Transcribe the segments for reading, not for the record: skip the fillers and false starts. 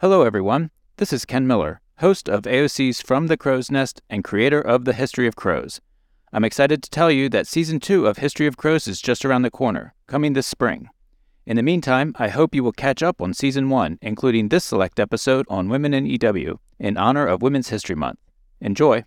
Hello, everyone. This is Ken Miller, host of AOC's From the Crow's Nest and creator of The History of Crows. I'm excited to tell you that Season 2 of History of Crows is just around the corner, coming this spring. In the meantime, I hope you will catch up on Season 1, including this select episode on women in EW, in honor of Women's History Month. Enjoy!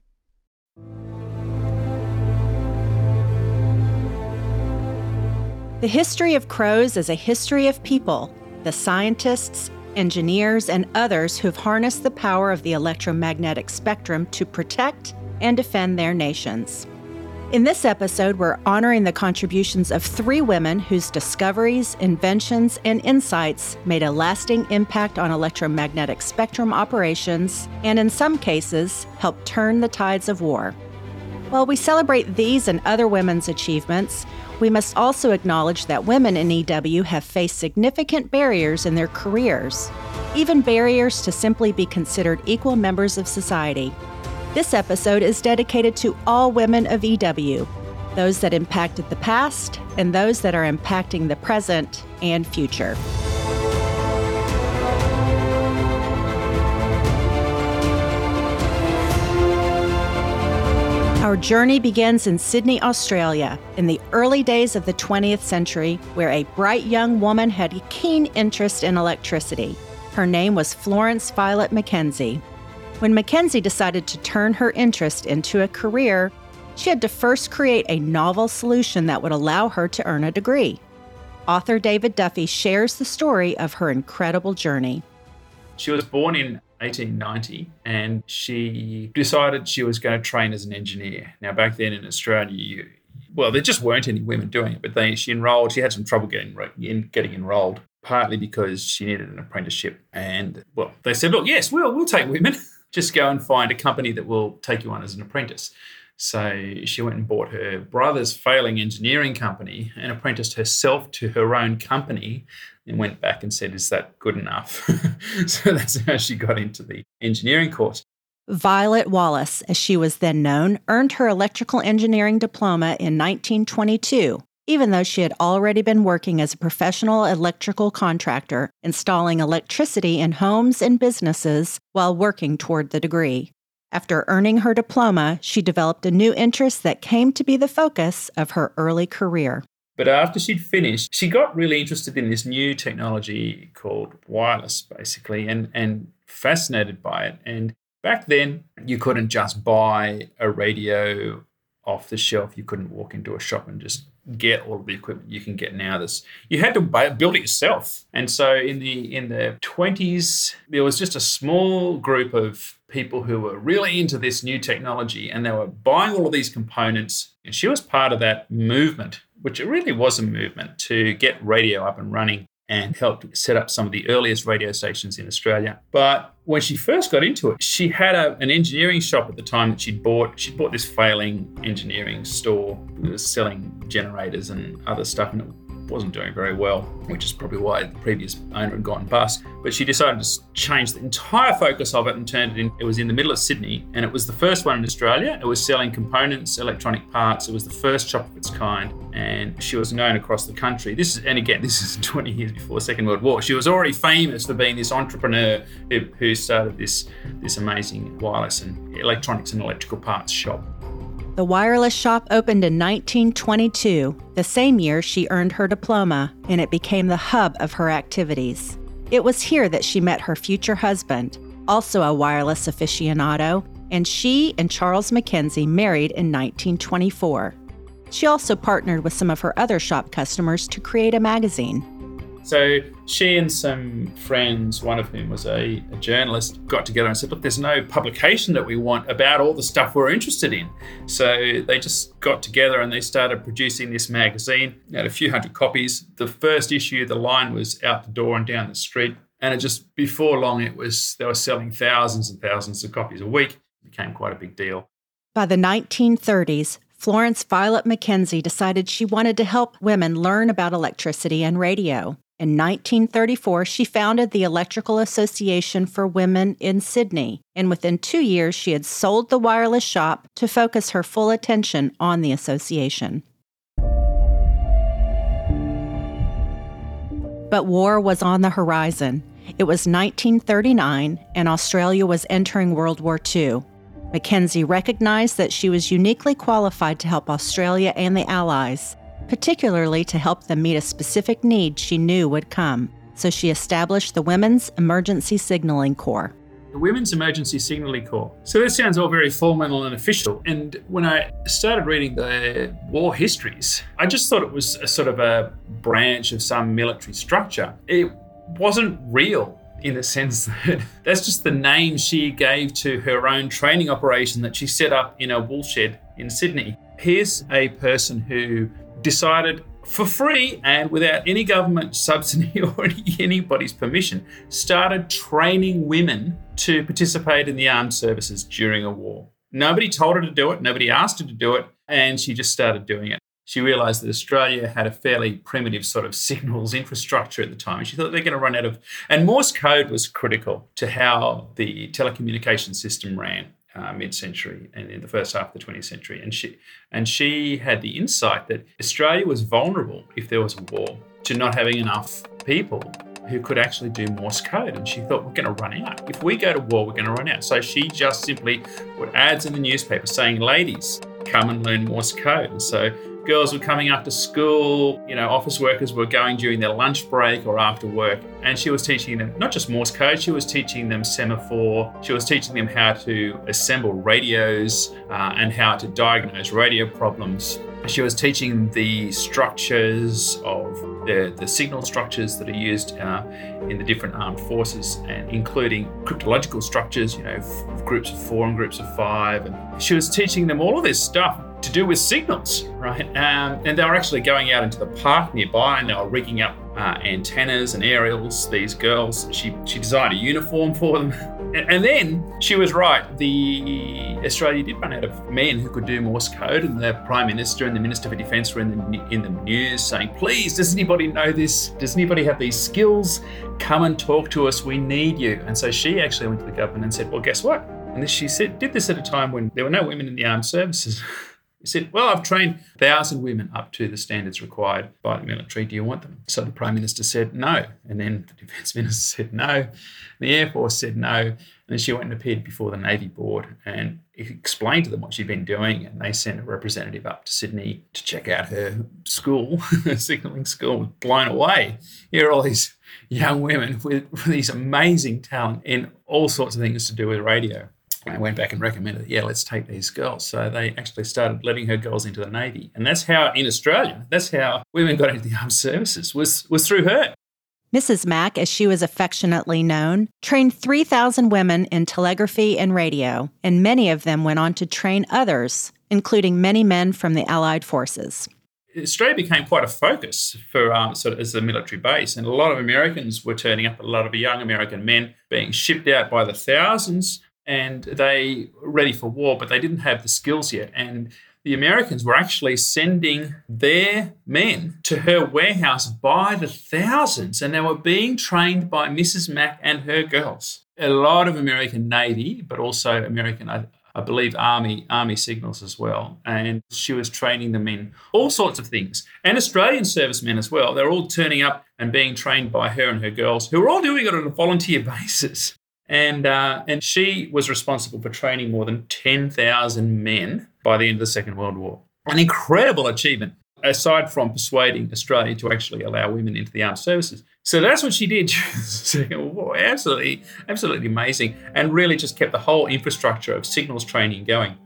The History of Crows is a history of people, the scientists, engineers, and others who've harnessed the power of the electromagnetic spectrum to protect and defend their nations. In this episode, we're honoring the contributions of 3 women whose discoveries, inventions, and insights made a lasting impact on electromagnetic spectrum operations, and in some cases, helped turn the tides of war. While we celebrate these and other women's achievements, we must also acknowledge that women in EW have faced significant barriers in their careers, even barriers to simply be considered equal members of society. This episode is dedicated to all women of EW, those that impacted the past and those that are impacting the present and future. Our journey begins in Sydney, Australia, in the early days of the 20th century, where a bright young woman had a keen interest in electricity. Her name was Florence Violet Mackenzie. When Mackenzie decided to turn her interest into a career, she had to first create a novel solution that would allow her to earn a degree. Author David Duffy shares the story of her incredible journey. She was born in 1890 and she decided she was going to train as an engineer. Now, back then in Australia, there just weren't any women doing it, but she enrolled. She had some trouble getting enrolled, partly because she needed an apprenticeship. And, they said, look, yes, we'll take women. Just go and find a company that will take you on as an apprentice. So she went and bought her brother's failing engineering company and apprenticed herself to her own company and went back and said, is that good enough? So that's how she got into the engineering course. Violet Wallace, as she was then known, earned her electrical engineering diploma in 1922, even though she had already been working as a professional electrical contractor, installing electricity in homes and businesses while working toward the degree. After earning her diploma, she developed a new interest that came to be the focus of her early career. But after she'd finished, she got really interested in this new technology called wireless, basically, and fascinated by it. And back then, you couldn't just buy a radio off the shelf. You couldn't walk into a shop and just get all of the equipment you can get now. You had to build it yourself. And so in the 20s, there was just a small group of people who were really into this new technology and they were buying all of these components. And she was part of that movement, which it really was a movement to get radio up and running and helped set up some of the earliest radio stations in Australia. But when she first got into it, she had an engineering shop at the time that she'd bought. She'd bought this failing engineering store that was selling generators and other stuff, and it wasn't doing very well, which is probably why the previous owner had gone bust. But she decided to change the entire focus of it and turned it in. It was in the middle of Sydney, and it was the first one in Australia. It was selling components, electronic parts. It was the first shop of its kind, and she was known across the country. This is 20 years before the Second World War. She was already famous for being this entrepreneur who started this amazing wireless and electronics and electrical parts shop. The wireless shop opened in 1922, the same year she earned her diploma, and it became the hub of her activities. It was here that she met her future husband, also a wireless aficionado, and she and Charles Mackenzie married in 1924. She also partnered with some of her other shop customers to create a magazine. So she and some friends, one of whom was a journalist, got together and said, look, there's no publication that we want about all the stuff we're interested in. So they just got together and they started producing this magazine. It had a few hundred copies. The first issue, the line was out the door and down the street. And before long, they were selling thousands and thousands of copies a week. It became quite a big deal. By the 1930s, Florence Violet Mackenzie decided she wanted to help women learn about electricity and radio. In 1934, she founded the Electrical Association for Women in Sydney, and within 2 years, she had sold the wireless shop to focus her full attention on the association. But war was on the horizon, It was 1939, and Australia was entering World War II. Mackenzie recognized that she was uniquely qualified to help Australia and the Allies, particularly to help them meet a specific need she knew would come. So she established the Women's Emergency Signaling Corps. The Women's Emergency Signaling Corps. So that sounds all very formal and official. And when I started reading the war histories, I just thought it was a sort of a branch of some military structure. It wasn't real in the sense that that's just the name she gave to her own training operation that she set up in a woolshed in Sydney. Here's a person who decided for free and without any government subsidy or anybody's permission, started training women to participate in the armed services during a war. Nobody told her to do it, nobody asked her to do it, and she just started doing it. She realised that Australia had a fairly primitive sort of signals infrastructure at the time, and she thought they're going to run out of... And Morse code was critical to how the telecommunication system ran. Mid-century and in the first half of the 20th century. And she had the insight that Australia was vulnerable, if there was a war, to not having enough people who could actually do Morse code. And she thought, we're going to run out. If we go to war, we're going to run out. So she just simply put ads in the newspaper saying, ladies, come and learn Morse code. And so girls were coming after school, office workers were going during their lunch break or after work. And she was teaching them not just Morse code, she was teaching them semaphore. She was teaching them how to assemble radios and how to diagnose radio problems. She was teaching the structures of the signal structures that are used in the different armed forces, and including cryptological structures, groups of 4 and groups of 5. And she was teaching them all of this stuff to do with signals, right? And they were actually going out into the park nearby and they were rigging up antennas and aerials, these girls. She designed a uniform for them. And then she was right. Australia did run out of men who could do Morse code, and the Prime Minister and the Minister for Defence were in the news saying, please, does anybody know this? Does anybody have these skills? Come and talk to us. We need you. And so she actually went to the government and said, well, guess what? And she did this at a time when there were no women in the armed services. He said, well, I've trained 1,000 women up to the standards required by the military. Do you want them? So the Prime Minister said no. And then the Defence Minister said no. The Air Force said no. And then she went and appeared before the Navy Board and explained to them what she'd been doing. And they sent a representative up to Sydney to check out her school, her signalling school. Blown away. Here are all these young women with these amazing talent in all sorts of things to do with radio. I went back and recommended, let's take these girls. So they actually started letting her girls into the Navy. And that's how, in Australia, that's how women got into the armed services, was through her. Mrs. Mack, as she was affectionately known, trained 3,000 women in telegraphy and radio, and many of them went on to train others, including many men from the Allied forces. Australia became quite a focus for sort of as a military base, and a lot of Americans were turning up, a lot of young American men being shipped out by the thousands, and they were ready for war, but they didn't have the skills yet. And the Americans were actually sending their men to her warehouse by the thousands, and they were being trained by Mrs. Mack and her girls. A lot of American Navy, but also American, I believe, Army signals as well. And she was training them in all sorts of things. And Australian servicemen as well. They're all turning up and being trained by her and her girls, who were all doing it on a volunteer basis. And she was responsible for training more than 10,000 men by the end of the Second World War. An incredible achievement, aside from persuading Australia to actually allow women into the armed services. So that's what she did during the Second World War. Absolutely, absolutely amazing, and really just kept the whole infrastructure of signals training going.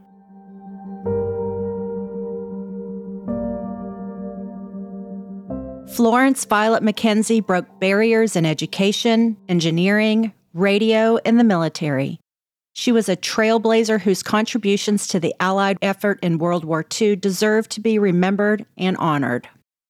Florence Violet Mackenzie broke barriers in education, engineering, radio, and the military. She was a trailblazer whose contributions to the Allied effort in World War II deserve to be remembered and honored.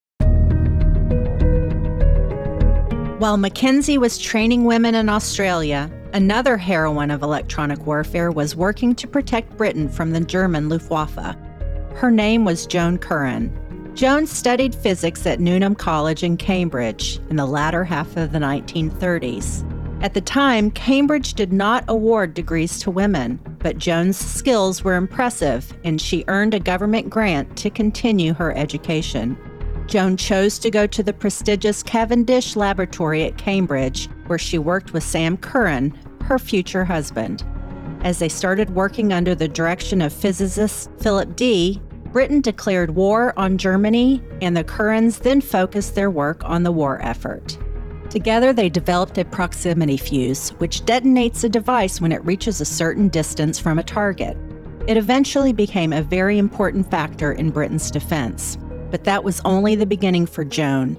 While Mackenzie was training women in Australia, another heroine of electronic warfare was working to protect Britain from the German Luftwaffe. Her name was Joan Curran. Joan studied physics at Newnham College in Cambridge in the latter half of the 1930s. At the time, Cambridge did not award degrees to women, but Joan's skills were impressive, and she earned a government grant to continue her education. Joan chose to go to the prestigious Cavendish Laboratory at Cambridge, where she worked with Sam Curran, her future husband. As they started working under the direction of physicist Philip D., Britain declared war on Germany, and the Currans then focused their work on the war effort. Together, they developed a proximity fuse, which detonates a device when it reaches a certain distance from a target. It eventually became a very important factor in Britain's defense, but that was only the beginning for Joan.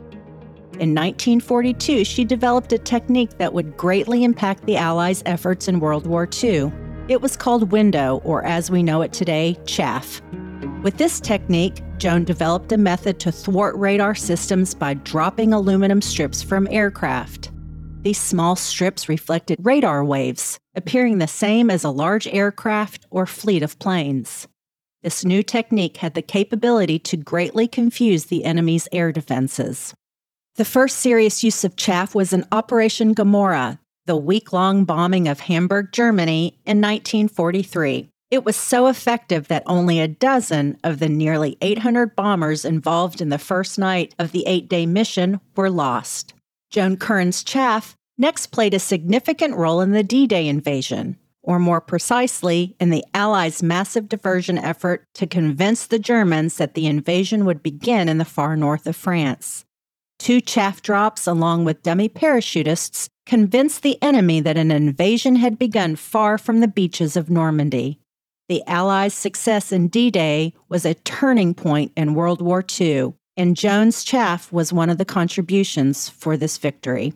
In 1942, she developed a technique that would greatly impact the Allies' efforts in World War II. It was called window, or as we know it today, chaff. With this technique, Joan developed a method to thwart radar systems by dropping aluminum strips from aircraft. These small strips reflected radar waves, appearing the same as a large aircraft or fleet of planes. This new technique had the capability to greatly confuse the enemy's air defenses. The first serious use of chaff was in Operation Gomorrah, the week-long bombing of Hamburg, Germany, in 1943. It was so effective that only a dozen of the nearly 800 bombers involved in the first night of the 8-day mission were lost. Joan Curran's chaff next played a significant role in the D-Day invasion, or more precisely, in the Allies' massive diversion effort to convince the Germans that the invasion would begin in the far north of France. 2 chaff drops, along with dummy parachutists, convinced the enemy that an invasion had begun far from the beaches of Normandy. The Allies' success in D-Day was a turning point in World War II, and Joan's chaff was one of the contributions for this victory.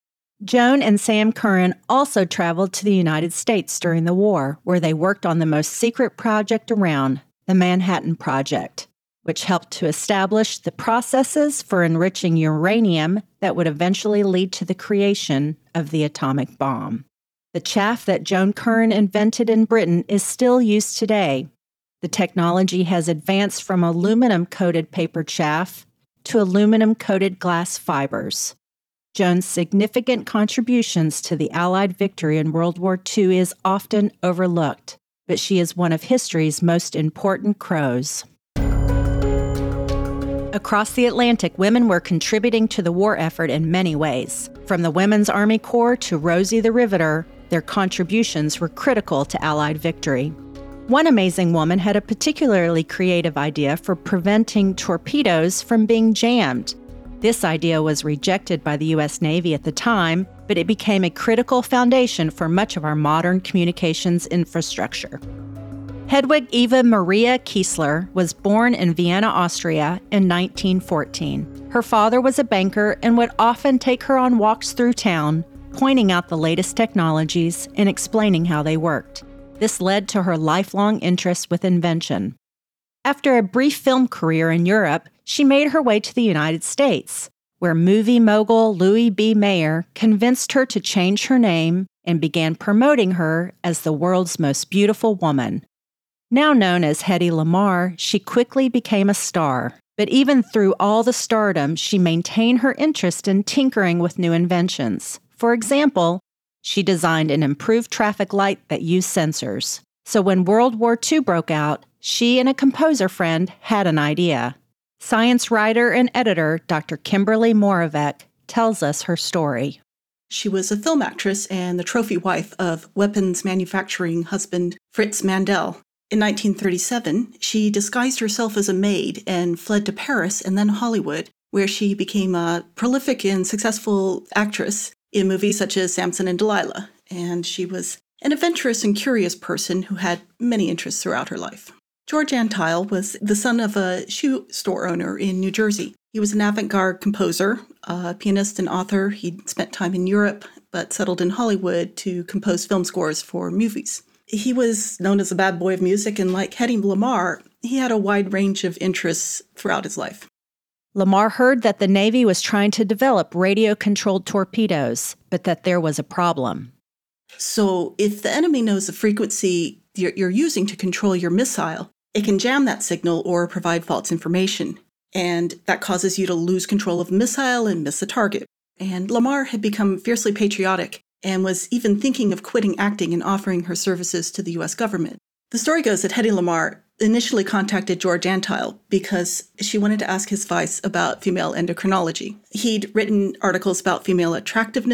Joan and Sam Curran also traveled to the United States during the war, where they worked on the most secret project around, the Manhattan Project, which helped to establish the processes for enriching uranium that would eventually lead to the creation of the atomic bomb. The chaff that Joan Curran invented in Britain is still used today. The technology has advanced from aluminum-coated paper chaff to aluminum-coated glass fibers. Joan's significant contributions to the Allied victory in World War II is often overlooked, but she is one of history's most important crows. Across the Atlantic, women were contributing to the war effort in many ways. From the Women's Army Corps to Rosie the Riveter, their contributions were critical to Allied victory. One amazing woman had a particularly creative idea for preventing torpedoes from being jammed. This idea was rejected by the U.S. Navy at the time, but it became a critical foundation for much of our modern communications infrastructure. Hedwig Eva Maria Kiesler was born in Vienna, Austria in 1914. Her father was a banker and would often take her on walks through town, pointing out the latest technologies and explaining how they worked. This led to her lifelong interest with invention. After a brief film career in Europe, she made her way to the United States, where movie mogul Louis B. Mayer convinced her to change her name and began promoting her as the world's most beautiful woman. Now known as Hedy Lamarr, she quickly became a star. But even through all the stardom, she maintained her interest in tinkering with new inventions. For example, she designed an improved traffic light that used sensors. So when World War II broke out, she and a composer friend had an idea. Science writer and editor Dr. Kimberly Moravec tells us her story. She was a film actress and the trophy wife of weapons manufacturing husband Fritz Mandel. In 1937, she disguised herself as a maid and fled to Paris and then Hollywood, where she became a prolific and successful actress in movies such as Samson and Delilah. And she was an adventurous and curious person who had many interests throughout her life. George Antheil was the son of a shoe store owner in New Jersey. He was an avant-garde composer, a pianist and author. He'd spent time in Europe, but settled in Hollywood to compose film scores for movies. He was known as a bad boy of music, and like Hedy Lamarr, he had a wide range of interests throughout his life. Lamarr heard that the Navy was trying to develop radio-controlled torpedoes, but that there was a problem. So if the enemy knows the frequency you're using to control your missile, it can jam that signal or provide false information. And that causes you to lose control of the missile and miss the target. And Lamarr had become fiercely patriotic and was even thinking of quitting acting and offering her services to the U.S. government. The story goes that Hedy Lamarr initially contacted George Antheil because she wanted to ask his advice about female endocrinology. He'd written articles about female attractiveness,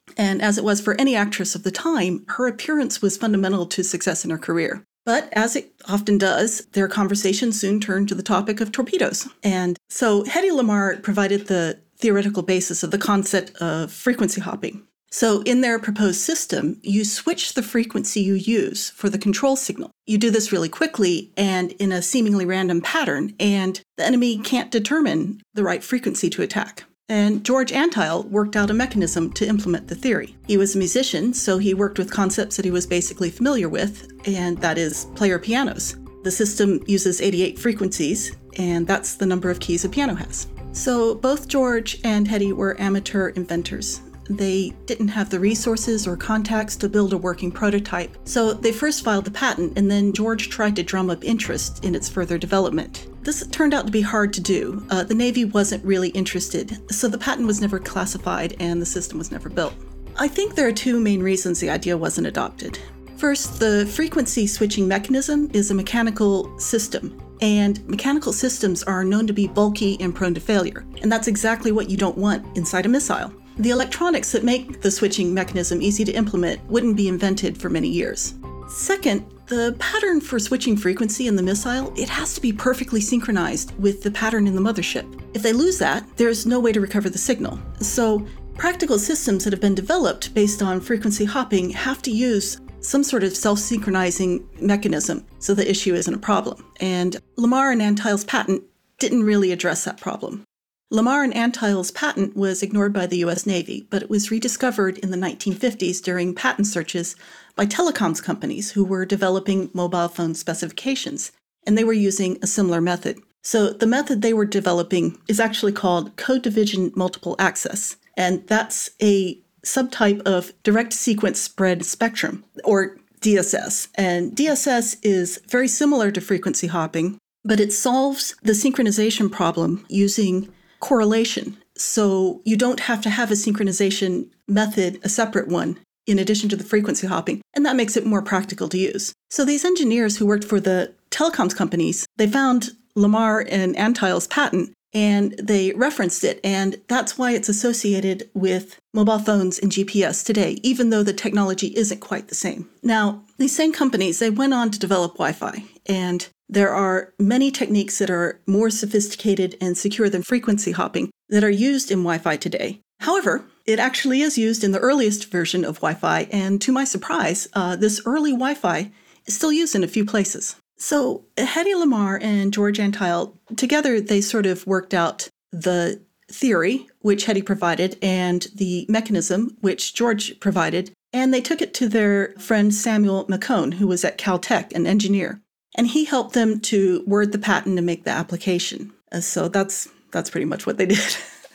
And as it was for any actress of the time, her appearance was fundamental to success in her career. But as it often does, their conversation soon turned to the topic of torpedoes. And so Hedy Lamarr provided the theoretical basis of the concept of frequency hopping. So in their proposed system, you switch the frequency you use for the control signal. You do this really quickly and in a seemingly random pattern, and the enemy can't determine the right frequency to attack. And George Antheil worked out a mechanism to implement the theory. He was a musician, so he worked with concepts that he was basically familiar with, and that is player pianos. The system uses 88 frequencies, and that's the number of keys a piano has. So both George and Hedy were amateur inventors. They didn't have the resources or contacts to build a working prototype. So they first filed the patent, and then George tried to drum up interest in its further development. This turned out to be hard to do. The Navy wasn't really interested, so the patent was never classified and the system was never built. I think there are two main reasons the idea wasn't adopted. First, the frequency switching mechanism is a mechanical system, and mechanical systems are known to be bulky and prone to failure, and that's exactly what you don't want inside a missile. The electronics that make the switching mechanism easy to implement wouldn't be invented for many years. Second, the pattern for switching frequency in the missile, it has to be perfectly synchronized with the pattern in the mothership. If they lose that, there's no way to recover the signal. So practical systems that have been developed based on frequency hopping have to use some sort of self-synchronizing mechanism so the issue isn't a problem. And Lamarr and Antheil's patent didn't really address that problem. Lamarr and Antheil's patent was ignored by the U.S. Navy, but it was rediscovered in the 1950s during patent searches by telecoms companies who were developing mobile phone specifications, and they were using a similar method. So the method they were developing is actually called code division multiple access, and that's a subtype of direct sequence spread spectrum, or DSS. And DSS is very similar to frequency hopping, but it solves the synchronization problem using correlation. So you don't have to have a synchronization method, a separate one, in addition to the frequency hopping, and that makes it more practical to use. So these engineers who worked for the telecoms companies, they found Lamarr and Antheil's patent, and they referenced it, and that's why it's associated with mobile phones and GPS today, even though the technology isn't quite the same. Now, these same companies, they went on to develop Wi-Fi, and there are many techniques that are more sophisticated and secure than frequency hopping that are used in Wi-Fi today. However, it actually is used in the earliest version of Wi-Fi, and to my surprise, this early Wi-Fi is still used in a few places. So Hedy Lamarr and George Antheil, together they sort of worked out the theory, which Hedy provided, and the mechanism, which George provided, and they took it to their friend Samuel McCone, who was at Caltech, an engineer. And he helped them to word the patent and make the application. So that's pretty much what they did.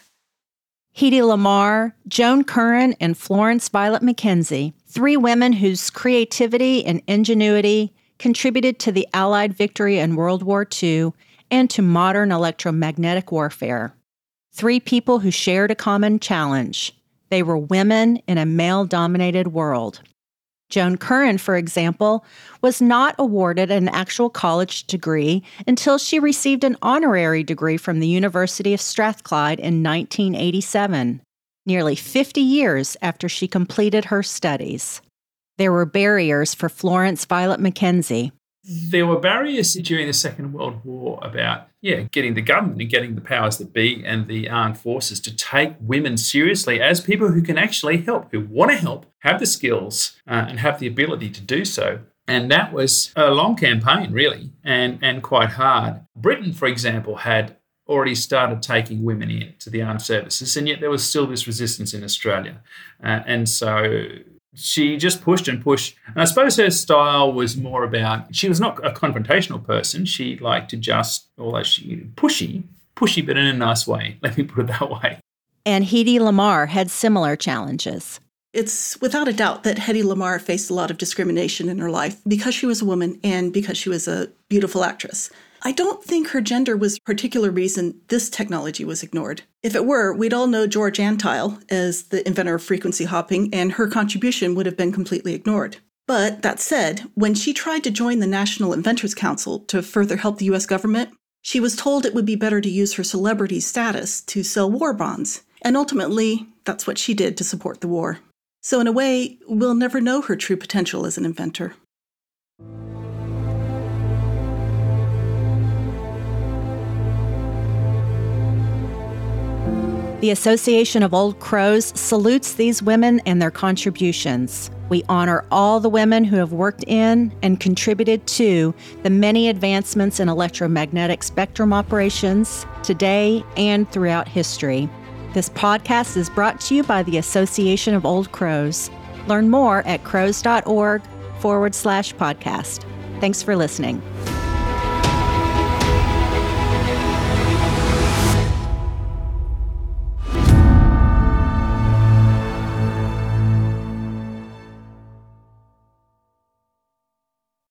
Hedy Lamarr, Joan Curran, and Florence Violet McKenzie, three women whose creativity and ingenuity contributed to the Allied victory in World War II and to modern electromagnetic warfare. Three people who shared a common challenge. They were women in a male-dominated world. Joan Curran, for example, was not awarded an actual college degree until she received an honorary degree from the University of Strathclyde in 1987, nearly 50 years after she completed her studies. There were barriers for Florence Violet McKenzie. There were barriers during the Second World War about, getting the government and getting the powers that be and the armed forces to take women seriously as people who can actually help, who want to help, have the skills and have the ability to do so. And that was a long campaign, really, and quite hard. Britain, for example, had already started taking women into the armed services, and yet there was still this resistance in Australia. And so she just pushed and pushed. And I suppose her style was more about, she was not a confrontational person. She liked to just, although she pushy, but in a nice way. Let me put it that way. And Hedy Lamarr had similar challenges. It's without a doubt that Hedy Lamarr faced a lot of discrimination in her life because she was a woman and because she was a beautiful actress. I don't think her gender was a particular reason this technology was ignored. If it were, we'd all know George Antheil as the inventor of frequency hopping, and her contribution would have been completely ignored. But that said, when she tried to join the National Inventors Council to further help the U.S. government, she was told it would be better to use her celebrity status to sell war bonds. And ultimately, that's what she did to support the war. So in a way, we'll never know her true potential as an inventor. The Association of Old Crows salutes these women and their contributions. We honor all the women who have worked in and contributed to the many advancements in electromagnetic spectrum operations today and throughout history. This podcast is brought to you by the Association of Old Crows. Learn more at crows.org/podcast. Thanks for listening.